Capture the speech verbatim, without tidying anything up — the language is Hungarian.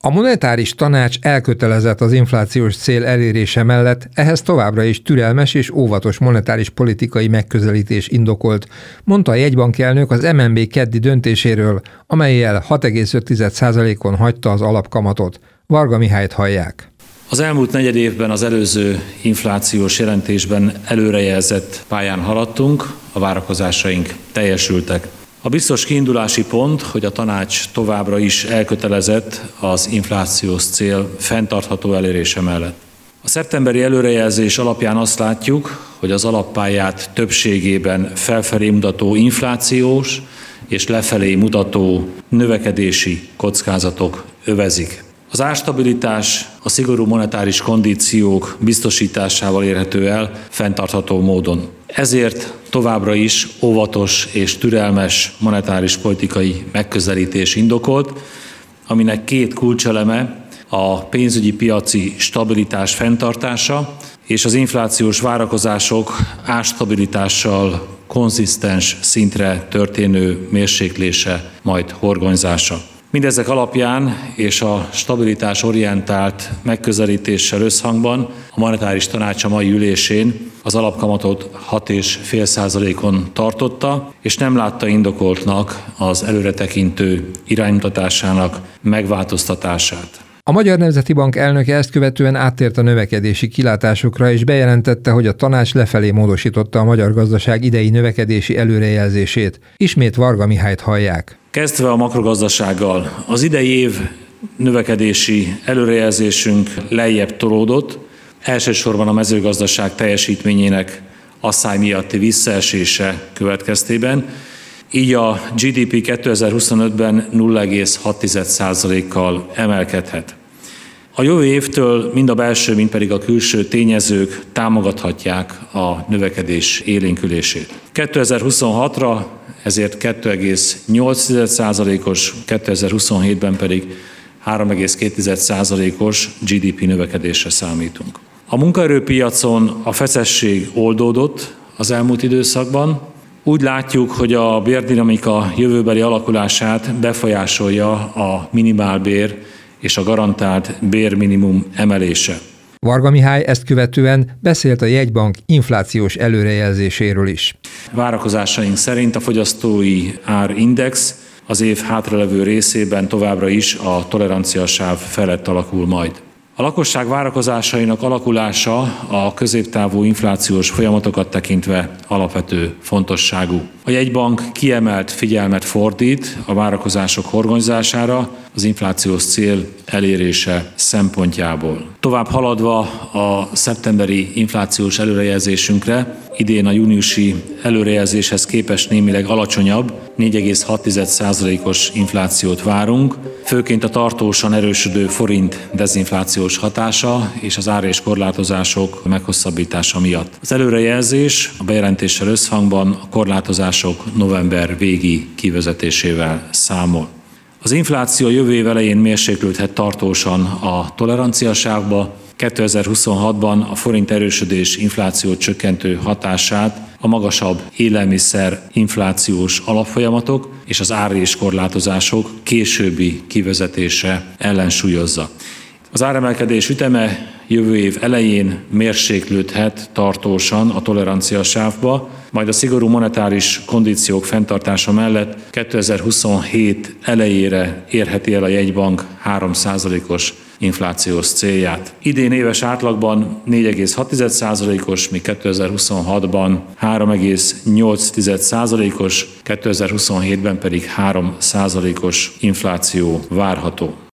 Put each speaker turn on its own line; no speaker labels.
A monetáris tanács elkötelezett az inflációs cél elérése mellett, ehhez továbbra is türelmes és óvatos monetáris politikai megközelítés indokolt, mondta a jegybank elnök az em en bé keddi döntéséről, amellyel hat egész öt százalékon hagyta az alapkamatot. Varga Mihályt hallják.
Az elmúlt negyed évben az előző inflációs jelentésben előrejelzett pályán haladtunk, a várakozásaink teljesültek. A biztos kiindulási pont, hogy a tanács továbbra is elkötelezett az inflációs cél fenntartható elérése mellett. A szeptemberi előrejelzés alapján azt látjuk, hogy az alappályát többségében felfelé mutató inflációs és lefelé mutató növekedési kockázatok övezik. Az árstabilitás a szigorú monetáris kondíciók biztosításával érhető el fenntartható módon. Ezért továbbra is óvatos és türelmes monetáris politikai megközelítés indokolt, aminek két kulcseleme a pénzügyi piaci stabilitás fenntartása és az inflációs várakozások árstabilitással konzisztens szintre történő mérséklése, majd horgonyzása. Mindezek alapján és a stabilitás orientált megközelítéssel összhangban a monetáris tanács a mai ülésén az alapkamatot hat egész öt százalékon tartotta, és nem látta indokoltnak az előretekintő iránymutatásának megváltoztatását.
A Magyar Nemzeti Bank elnöke ezt követően áttért a növekedési kilátásokra, és bejelentette, hogy a tanács lefelé módosította a magyar gazdaság idei növekedési előrejelzését. Ismét Varga Mihályt hallják.
Kezdve a makrogazdasággal, az idei év növekedési előrejelzésünk lejjebb tolódott, elsősorban a mezőgazdaság teljesítményének asszály miatti visszaesése következtében, így a gé dé pé kétezer-huszonötben nulla egész hat százalékkal emelkedhet. A jövő évtől mind a belső, mind pedig a külső tényezők támogathatják a növekedés élénkülését. kétezer-huszonhatra ezért két egész nyolc százalékos, kétezer-huszonhétben pedig három egész két százalékos gé dé pé növekedésre számítunk. A munkaerőpiacon a feszesség oldódott az elmúlt időszakban. Úgy látjuk, hogy a bérdinamika jövőbeli alakulását befolyásolja a minimálbér és a garantált bérminimum emelése.
Varga Mihály ezt követően beszélt a jegybank inflációs előrejelzéséről is.
Várakozásaink szerint a fogyasztói árindex az év hátralevő részében továbbra is a toleranciasáv felett alakul majd. A lakosság várakozásainak alakulása a középtávú inflációs folyamatokat tekintve alapvető fontosságú. A jegybank kiemelt figyelmet fordít a várakozások horgonyzására az inflációs cél elérése szempontjából. Tovább haladva a szeptemberi inflációs előrejelzésünkre, idén a júniusi előrejelzéshez képest némileg alacsonyabb, négy egész hat százalékos inflációt várunk, főként a tartósan erősödő forint dezinflációs hatása és az ár és korlátozások meghosszabbítása miatt. Az előrejelzés a bejelentéssel összhangban a korlátozások november végi kivezetésével számol. Az infláció jövő év elején mérséklődhet tartósan a toleranciasávba, kétezer-huszonhatban a forint erősödés inflációt csökkentő hatását a magasabb élelmiszer inflációs alapfolyamatok és az ár és korlátozások későbbi kivezetése ellensúlyozza. Az áremelkedés üteme jövő év elején mérséklődhet tartósan a toleranciasávba, majd a szigorú monetáris kondíciók fenntartása mellett kétezer-huszonhét elejére érheti el a jegybank három százalékos inflációs célját. Idén éves átlagban négy egész hat százalékos, míg kétezer-huszonhatban három egész nyolc százalékos, kétezer-huszonhétben pedig három százalékos infláció várható.